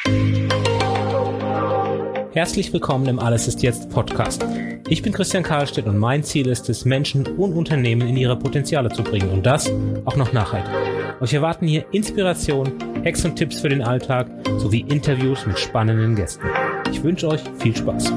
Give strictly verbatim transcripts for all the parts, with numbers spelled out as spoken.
Herzlich willkommen im Alles ist jetzt Podcast. Ich bin Christian Karlstedt und mein Ziel ist es, Menschen und Unternehmen in ihre Potenziale zu bringen und das auch noch nachhaltig. Euch erwarten hier Inspiration, Hacks und Tipps für den Alltag sowie Interviews mit spannenden Gästen. Ich wünsche euch viel Spaß.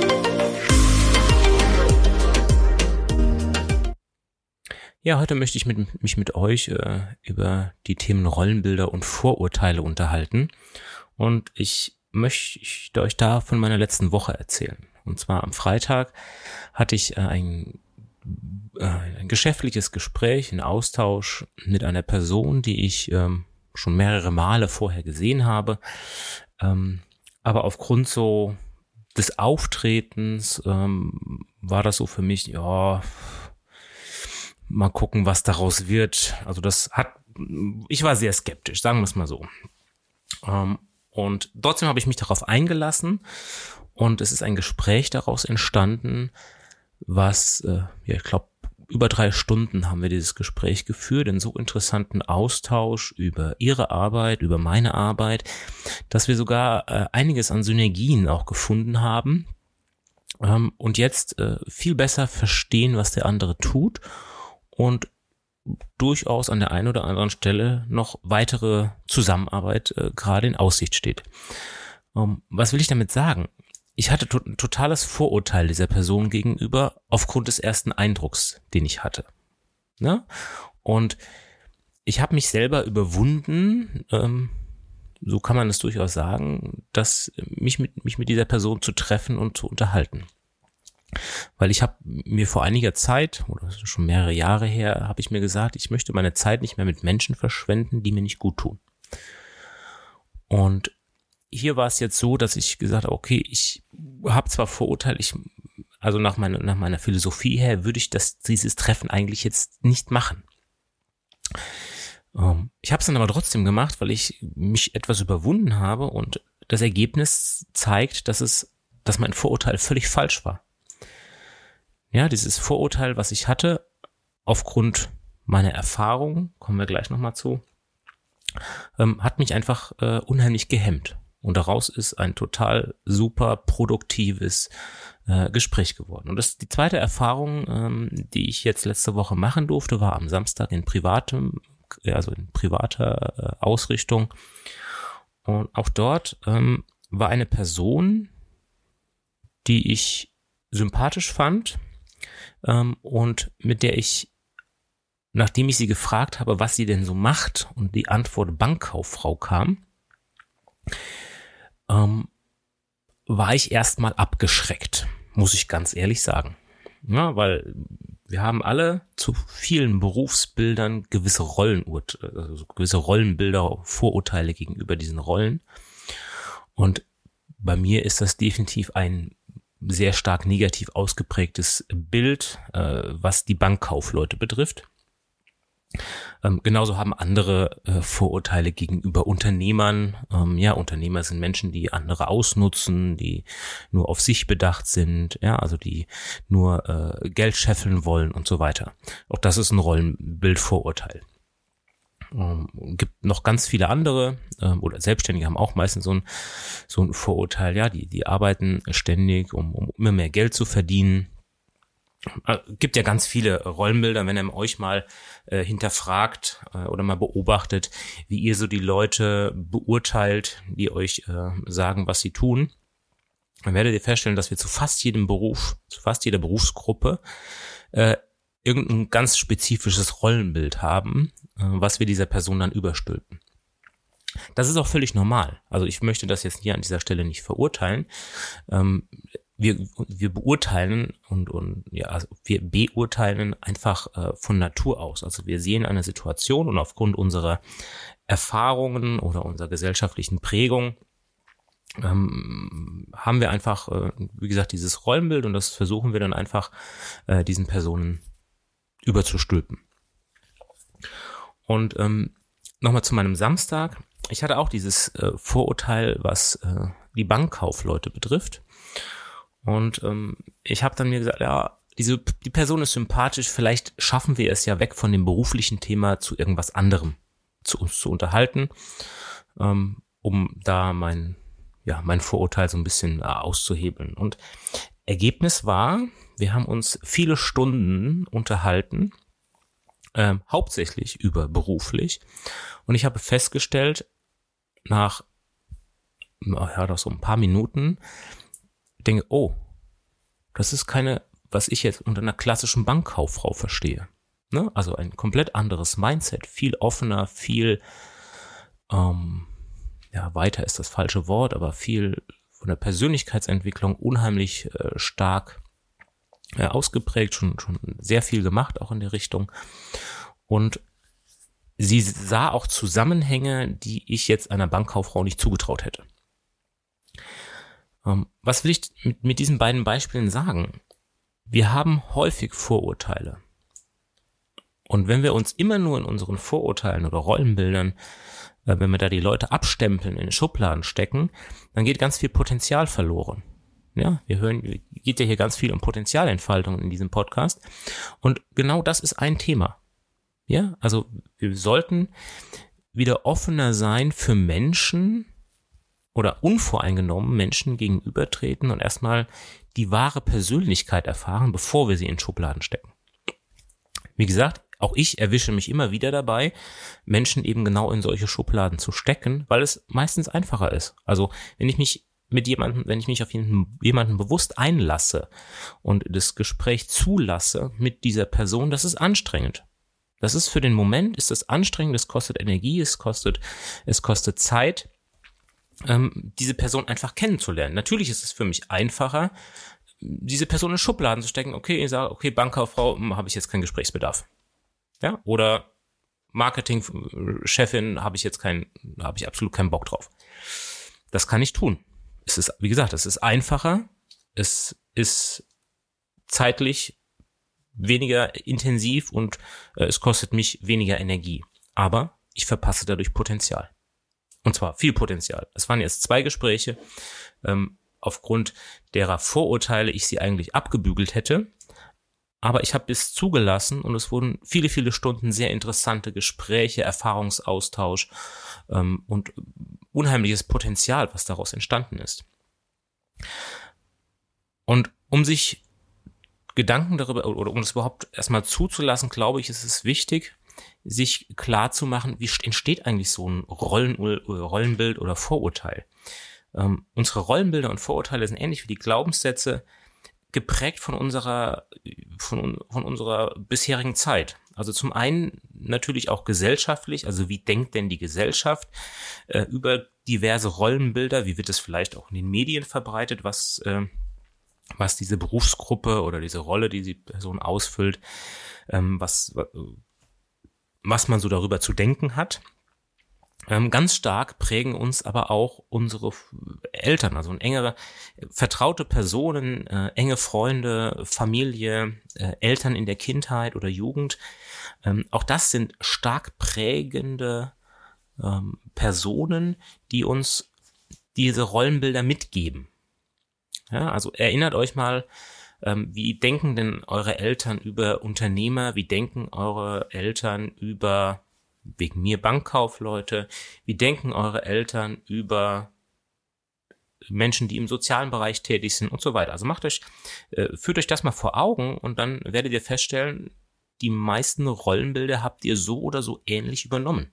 Ja, heute möchte ich mit, mich mit euch äh, über die Themen Rollenbilder und Vorurteile unterhalten und ich möchte euch da von meiner letzten Woche erzählen. Und zwar am Freitag hatte ich äh, ein, äh, ein geschäftliches Gespräch, einen Austausch mit einer Person, die ich ähm, schon mehrere Male vorher gesehen habe. Ähm, aber aufgrund so des Auftretens ähm, war das so für mich, ja, mal gucken, was daraus wird. Also das hat, ich war sehr skeptisch, sagen wir es mal so. Ähm, Und trotzdem habe ich mich darauf eingelassen und es ist ein Gespräch daraus entstanden, was, äh, ja, ich glaube, über drei Stunden haben wir dieses Gespräch geführt, einen so interessanten Austausch über ihre Arbeit, über meine Arbeit, dass wir sogar äh, einiges an Synergien auch gefunden haben ähm, und jetzt äh, viel besser verstehen, was der andere tut und durchaus an der einen oder anderen Stelle noch weitere Zusammenarbeit äh, gerade in Aussicht steht. Um, was will ich damit sagen? Ich hatte to- ein totales Vorurteil dieser Person gegenüber aufgrund des ersten Eindrucks, den ich hatte. Ne? Und ich habe mich selber überwunden, ähm, so kann man es durchaus sagen, dass mich mit, mich mit dieser Person zu treffen und zu unterhalten. Weil ich habe mir vor einiger Zeit, oder schon mehrere Jahre her, habe ich mir gesagt, ich möchte meine Zeit nicht mehr mit Menschen verschwenden, die mir nicht gut tun. Und hier war es jetzt so, dass ich gesagt habe, okay, ich habe zwar Vorurteile, ich, also nach meiner, nach meiner Philosophie her würde ich das, dieses Treffen eigentlich jetzt nicht machen. Ähm, ich habe es dann aber trotzdem gemacht, weil ich mich etwas überwunden habe und das Ergebnis zeigt, dass es, dass mein Vorurteil völlig falsch war. Ja, dieses Vorurteil, was ich hatte, aufgrund meiner Erfahrung, kommen wir gleich nochmal zu, ähm, hat mich einfach äh, unheimlich gehemmt. Und daraus ist ein total super produktives äh, Gespräch geworden. Und das die zweite Erfahrung, ähm, die ich jetzt letzte Woche machen durfte, war am Samstag in privatem, also in privater äh, Ausrichtung. Und auch dort ähm, war eine Person, die ich sympathisch fand, Ähm, und mit der ich, nachdem ich sie gefragt habe, was sie denn so macht und die Antwort Bankkauffrau kam, ähm, war ich erstmal abgeschreckt, muss ich ganz ehrlich sagen. Ja, weil wir haben alle zu vielen Berufsbildern gewisse Rollenurt, also gewisse Rollenbilder, Vorurteile gegenüber diesen Rollen. Und bei mir ist das definitiv ein sehr stark negativ ausgeprägtes Bild, äh, was die Bankkaufleute betrifft. Ähm, genauso haben andere äh, Vorurteile gegenüber Unternehmern. Ähm, ja, Unternehmer sind Menschen, die andere ausnutzen, die nur auf sich bedacht sind, ja, also die nur äh, Geld scheffeln wollen und so weiter. Auch das ist ein Rollenbildvorurteil. Ähm, gibt noch ganz viele andere, ähm, oder Selbstständige haben auch meistens so ein, so ein Vorurteil, ja, die, die arbeiten ständig, um, um immer mehr Geld zu verdienen. Äh, gibt ja ganz viele Rollenbilder, wenn ihr euch mal äh, hinterfragt äh, oder mal beobachtet, wie ihr so die Leute beurteilt, die euch äh, sagen, was sie tun, dann werdet ihr feststellen, dass wir zu fast jedem Beruf, zu fast jeder Berufsgruppe äh, irgendein ganz spezifisches Rollenbild haben, was wir dieser Person dann überstülpen. Das ist auch völlig normal. Also ich möchte das jetzt hier an dieser Stelle nicht verurteilen. Wir, wir beurteilen und, und ja, also wir beurteilen einfach von Natur aus. Also wir sehen eine Situation und aufgrund unserer Erfahrungen oder unserer gesellschaftlichen Prägung ähm, haben wir einfach, äh, wie gesagt, dieses Rollenbild und das versuchen wir dann einfach äh, diesen Personen überzustülpen. Und ähm, nochmal zu meinem Samstag. Ich hatte auch dieses äh, Vorurteil, was äh, die Bankkaufleute betrifft. Und ähm, ich habe dann mir gesagt, ja, diese die Person ist sympathisch, vielleicht schaffen wir es ja weg von dem beruflichen Thema zu irgendwas anderem, zu uns zu unterhalten. Ähm, um da mein, ja, mein Vorurteil so ein bisschen äh, auszuhebeln. Und Ergebnis war, wir haben uns viele Stunden unterhalten, ähm, hauptsächlich über beruflich. Und ich habe festgestellt, nach ja, doch so ein paar Minuten, denke, oh, das ist keine, was ich jetzt unter einer klassischen Bankkauffrau verstehe. Ne? Also ein komplett anderes Mindset, viel offener, viel, ähm, ja, weiter ist das falsche Wort, aber viel von der Persönlichkeitsentwicklung unheimlich äh, stark äh, ausgeprägt, schon, schon sehr viel gemacht, auch in der Richtung. Und sie sah auch Zusammenhänge, die ich jetzt einer Bankkauffrau nicht zugetraut hätte. Ähm, was will ich mit, mit diesen beiden Beispielen sagen? Wir haben häufig Vorurteile. Und wenn wir uns immer nur in unseren Vorurteilen oder Rollenbildern, äh, wenn wir da die Leute abstempeln, in Schubladen stecken, dann geht ganz viel Potenzial verloren. Ja, wir hören, geht ja hier ganz viel um Potenzialentfaltung in diesem Podcast. Und genau das ist ein Thema. Ja, also wir sollten wieder offener sein für Menschen oder unvoreingenommen Menschen gegenübertreten und erstmal die wahre Persönlichkeit erfahren, bevor wir sie in Schubladen stecken. Wie gesagt, auch ich erwische mich immer wieder dabei, Menschen eben genau in solche Schubladen zu stecken, weil es meistens einfacher ist. Also wenn ich mich mit jemandem, wenn ich mich auf jemanden, jemanden bewusst einlasse und das Gespräch zulasse mit dieser Person, das ist anstrengend. Das ist für den Moment, ist das anstrengend, es kostet Energie, es kostet, es kostet Zeit, ähm, diese Person einfach kennenzulernen. Natürlich ist es für mich einfacher, diese Person in Schubladen zu stecken. Okay, ich sage, okay, Bankkauffrau, habe ich jetzt keinen Gesprächsbedarf. Ja, oder Marketingchefin, habe ich jetzt keinen, habe ich absolut keinen Bock drauf. Das kann ich tun. Es ist, wie gesagt, es ist einfacher, es ist zeitlich weniger intensiv und äh, es kostet mich weniger Energie. Aber ich verpasse dadurch Potenzial. Und zwar viel Potenzial. Es waren jetzt zwei Gespräche, ähm, aufgrund derer Vorurteile ich sie eigentlich abgebügelt hätte. Aber ich habe es zugelassen und es wurden viele, viele Stunden sehr interessante Gespräche, Erfahrungsaustausch ähm, und unheimliches Potenzial, was daraus entstanden ist. Und um sich Gedanken darüber oder um das überhaupt erstmal zuzulassen, glaube ich, ist es wichtig, sich klar zu machen, wie entsteht eigentlich so ein Rollen, Rollenbild oder Vorurteil. Ähm, unsere Rollenbilder und Vorurteile sind ähnlich wie die Glaubenssätze geprägt von unserer, von, von unserer bisherigen Zeit. Also zum einen natürlich auch gesellschaftlich, also wie denkt denn die Gesellschaft äh, über diverse Rollenbilder, wie wird es vielleicht auch in den Medien verbreitet, was äh, was diese Berufsgruppe oder diese Rolle, die die Person ausfüllt, ähm, was was man so darüber zu denken hat. Ähm, ganz stark prägen uns aber auch unsere Eltern, also engere, vertraute Personen, äh, enge Freunde, Familie, äh, Eltern in der Kindheit oder Jugend. Ähm, auch das sind stark prägende ähm, Personen, die uns diese Rollenbilder mitgeben. Ja, also erinnert euch mal, ähm, wie denken denn eure Eltern über Unternehmer, wie denken eure Eltern über, wegen mir Bankkaufleute, wie denken eure Eltern über Menschen, die im sozialen Bereich tätig sind und so weiter. Also macht euch, äh, führt euch das mal vor Augen und dann werdet ihr feststellen, die meisten Rollenbilder habt ihr so oder so ähnlich übernommen.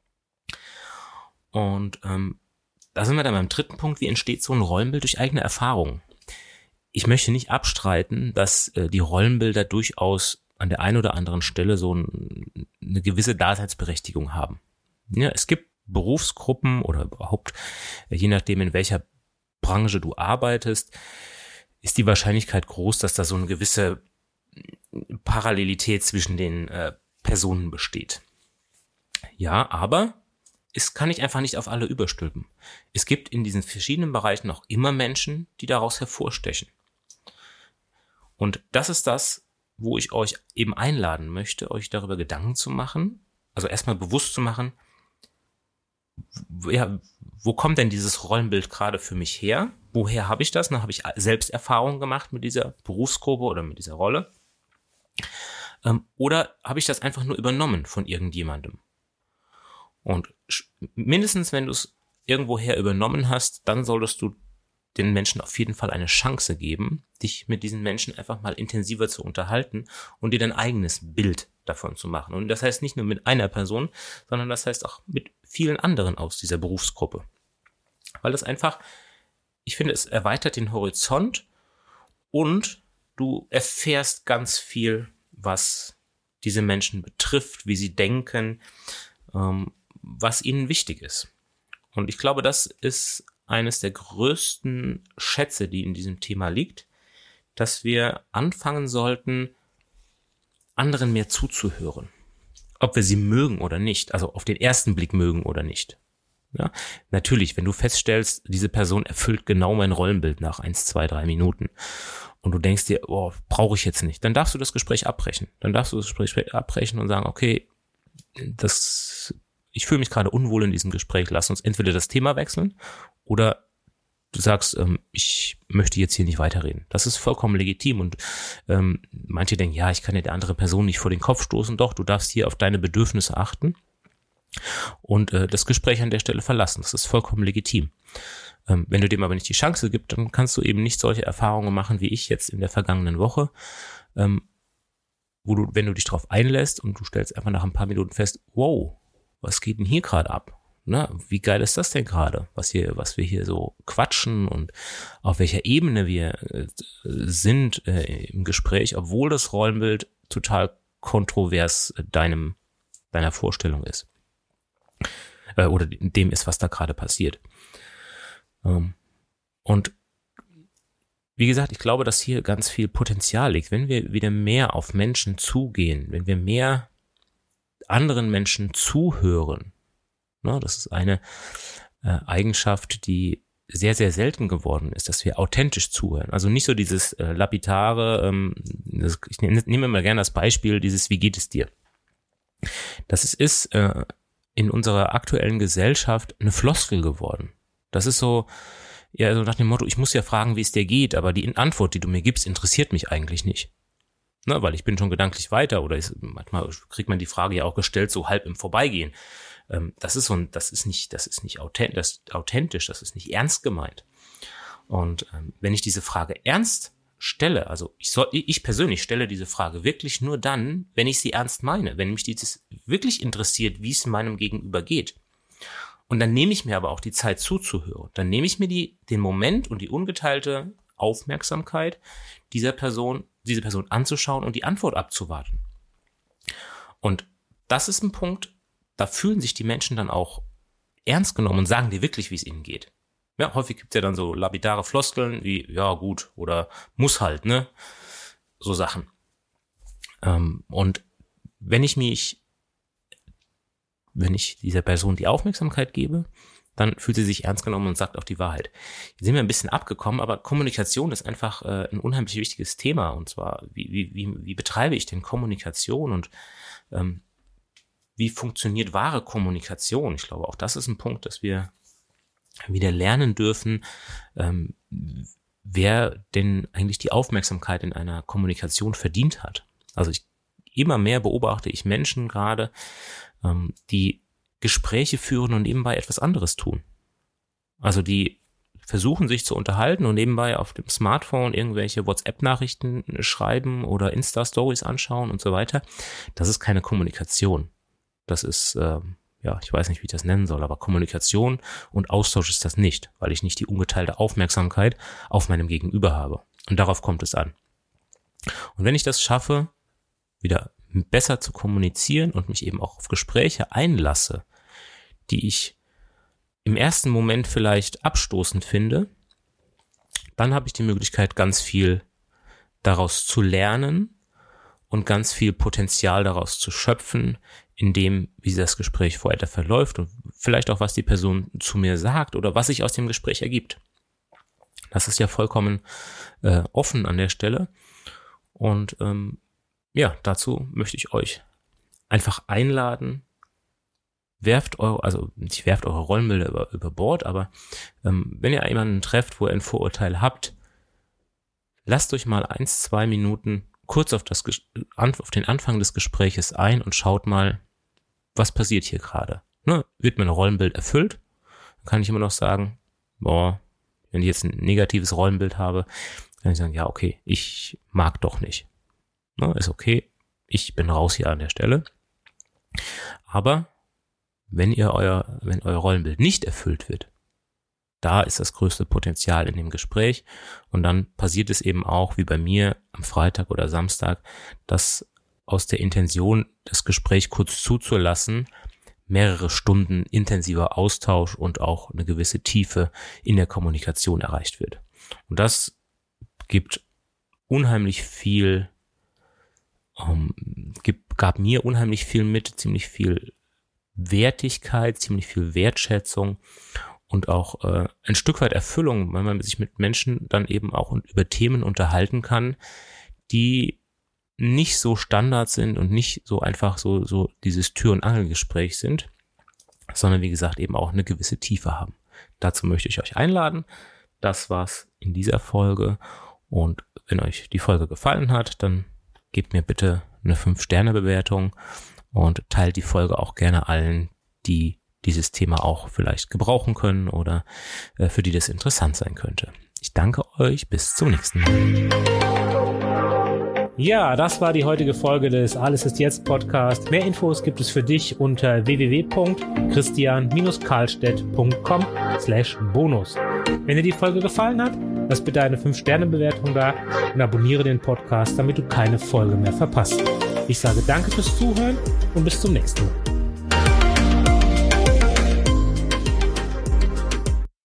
Und ähm, da sind wir dann beim dritten Punkt, wie entsteht so ein Rollenbild durch eigene Erfahrungen. Ich möchte nicht abstreiten, dass äh, die Rollenbilder durchaus an der einen oder anderen Stelle so ein, eine gewisse Daseinsberechtigung haben. Ja, es gibt Berufsgruppen oder überhaupt, je nachdem in welcher Branche du arbeitest, ist die Wahrscheinlichkeit groß, dass da so eine gewisse Parallelität zwischen den äh, Personen besteht. Ja, aber es kann ich einfach nicht auf alle überstülpen. Es gibt in diesen verschiedenen Bereichen auch immer Menschen, die daraus hervorstechen. Und das ist das, wo ich euch eben einladen möchte, euch darüber Gedanken zu machen, also erstmal bewusst zu machen, ja, wo kommt denn dieses Rollenbild gerade für mich her? Woher habe ich das? Dann habe ich selbst Erfahrungen gemacht mit dieser Berufsgruppe oder mit dieser Rolle. Ähm, oder habe ich das einfach nur übernommen von irgendjemandem? Und mindestens, wenn du es irgendwoher übernommen hast, dann solltest du den Menschen auf jeden Fall eine Chance geben, dich mit diesen Menschen einfach mal intensiver zu unterhalten und dir dein eigenes Bild davon zu machen. Und das heißt nicht nur mit einer Person, sondern das heißt auch mit vielen anderen aus dieser Berufsgruppe. Weil das einfach, ich finde, es erweitert den Horizont und du erfährst ganz viel, was diese Menschen betrifft, wie sie denken, ähm, was ihnen wichtig ist. Und ich glaube, das ist eines der größten Schätze, die in diesem Thema liegt, dass wir anfangen sollten, anderen mehr zuzuhören. Ob wir sie mögen oder nicht, also auf den ersten Blick mögen oder nicht. Ja, natürlich, wenn du feststellst, diese Person erfüllt genau mein Rollenbild nach eins, zwei, drei Minuten und du denkst dir, oh, brauche ich jetzt nicht, dann darfst du das Gespräch abbrechen. Dann darfst du das Gespräch abbrechen und sagen, okay, das, ich fühle mich gerade unwohl in diesem Gespräch, lass uns entweder das Thema wechseln oder du sagst, ähm, ich möchte jetzt hier nicht weiterreden. Das ist vollkommen legitim und ähm, manche denken, ja, ich kann ja der andere Person nicht vor den Kopf stoßen. Doch, du darfst hier auf deine Bedürfnisse achten und äh, das Gespräch an der Stelle verlassen. Das ist vollkommen legitim. Ähm, wenn du dem aber nicht die Chance gibst, dann kannst du eben nicht solche Erfahrungen machen wie ich jetzt in der vergangenen Woche, ähm, wo du, wenn du dich darauf einlässt und du stellst einfach nach ein paar Minuten fest, wow, was geht denn hier gerade ab? Na, wie geil ist das denn gerade, was hier, was wir hier so quatschen und auf welcher Ebene wir äh, sind äh, im Gespräch, obwohl das Rollenbild total kontrovers äh, deinem, deiner Vorstellung ist. Äh, oder dem ist, was da gerade passiert. Ähm, und wie gesagt, ich glaube, dass hier ganz viel Potenzial liegt. Wenn wir wieder mehr auf Menschen zugehen, wenn wir mehr anderen Menschen zuhören, das ist eine äh, Eigenschaft, die sehr, sehr selten geworden ist, dass wir authentisch zuhören. Also nicht so dieses äh, lapidare, ähm, das, ich nehme nehm immer gerne das Beispiel, dieses wie geht es dir? Das ist, ist äh, in unserer aktuellen Gesellschaft eine Floskel geworden. Das ist so, ja, so nach dem Motto, ich muss ja fragen, wie es dir geht, aber die Antwort, die du mir gibst, interessiert mich eigentlich nicht. Na, weil ich bin schon gedanklich weiter oder ist, manchmal kriegt man die Frage ja auch gestellt, so halb im Vorbeigehen. Das ist so ein, das ist nicht, das ist nicht authentisch, das ist authentisch, das ist nicht ernst gemeint. Und ähm, wenn ich diese Frage ernst stelle, also ich soll, ich persönlich stelle diese Frage wirklich nur dann, wenn ich sie ernst meine, wenn mich dieses wirklich interessiert, wie es meinem Gegenüber geht. Und dann nehme ich mir aber auch die Zeit zuzuhören. Dann nehme ich mir die, den Moment und die ungeteilte Aufmerksamkeit dieser Person, diese Person anzuschauen und die Antwort abzuwarten. Und das ist ein Punkt, da fühlen sich die Menschen dann auch ernst genommen und sagen dir wirklich, wie es ihnen geht. Ja, häufig gibt es ja dann so lapidare Floskeln wie, ja gut, oder muss halt, ne? So Sachen. Ähm, und wenn ich mich, wenn ich dieser Person die Aufmerksamkeit gebe, dann fühlt sie sich ernst genommen und sagt auch die Wahrheit. Hier sind wir ein bisschen abgekommen, aber Kommunikation ist einfach äh, ein unheimlich wichtiges Thema. Und zwar, wie, wie, wie, wie betreibe ich denn Kommunikation und ähm, wie funktioniert wahre Kommunikation? Ich glaube, auch das ist ein Punkt, dass wir wieder lernen dürfen, ähm, wer denn eigentlich die Aufmerksamkeit in einer Kommunikation verdient hat. Also ich, immer mehr beobachte ich Menschen gerade, ähm, die Gespräche führen und nebenbei etwas anderes tun. Also die versuchen sich zu unterhalten und nebenbei auf dem Smartphone irgendwelche WhatsApp-Nachrichten schreiben oder Insta-Stories anschauen und so weiter. Das ist keine Kommunikation. Das ist, äh, ja, ich weiß nicht, wie ich das nennen soll, aber Kommunikation und Austausch ist das nicht, weil ich nicht die ungeteilte Aufmerksamkeit auf meinem Gegenüber habe. Und darauf kommt es an. Und wenn ich das schaffe, wieder besser zu kommunizieren und mich eben auch auf Gespräche einlasse, die ich im ersten Moment vielleicht abstoßend finde, dann habe ich die Möglichkeit, ganz viel daraus zu lernen und ganz viel Potenzial daraus zu schöpfen, in dem, wie das Gespräch weiter verläuft und vielleicht auch, was die Person zu mir sagt oder was sich aus dem Gespräch ergibt. Das ist ja vollkommen äh, offen an der Stelle. Und ähm, ja, dazu möchte ich euch einfach einladen, werft eure, also nicht werft eure Rollenbilder über, über Bord, aber ähm, wenn ihr jemanden trefft, wo ihr ein Vorurteil habt, lasst euch mal eins, zwei Minuten kurz auf das auf den Anfang des Gespräches ein und schaut mal, was passiert hier gerade. Ne? Wird mein Rollenbild erfüllt? Dann kann ich immer noch sagen, boah, wenn ich jetzt ein negatives Rollenbild habe, kann ich sagen, ja, okay, ich mag doch nicht. Ne, ist okay, ich bin raus hier an der Stelle. Aber wenn ihr euer, wenn euer Rollenbild nicht erfüllt wird, da ist das größte Potenzial in dem Gespräch. Und dann passiert es eben auch, wie bei mir am Freitag oder Samstag, dass aus der Intention, das Gespräch kurz zuzulassen, mehrere Stunden intensiver Austausch und auch eine gewisse Tiefe in der Kommunikation erreicht wird. Und das gibt unheimlich viel, ähm, gibt, gab mir unheimlich viel mit, ziemlich viel Wertigkeit, ziemlich viel Wertschätzung und auch äh, ein Stück weit Erfüllung, weil man sich mit Menschen dann eben auch über Themen unterhalten kann, die nicht so Standard sind und nicht so einfach so so dieses Tür- und Angelgespräch sind, sondern wie gesagt eben auch eine gewisse Tiefe haben. Dazu möchte ich euch einladen. Das war's in dieser Folge und wenn euch die Folge gefallen hat, dann gebt mir bitte eine fünf Sterne Bewertung und teilt die Folge auch gerne allen, die dieses Thema auch vielleicht gebrauchen können oder äh, für die das interessant sein könnte. Ich danke euch, bis zum nächsten Mal. Ja, das war die heutige Folge des Alles ist jetzt Podcast. Mehr Infos gibt es für dich unter w w w punkt christian karlstedt punkt com slash bonus. Wenn dir die Folge gefallen hat, lass bitte eine fünf Sterne Bewertung da und abonniere den Podcast, damit du keine Folge mehr verpasst. Ich sage danke fürs Zuhören und bis zum nächsten Mal.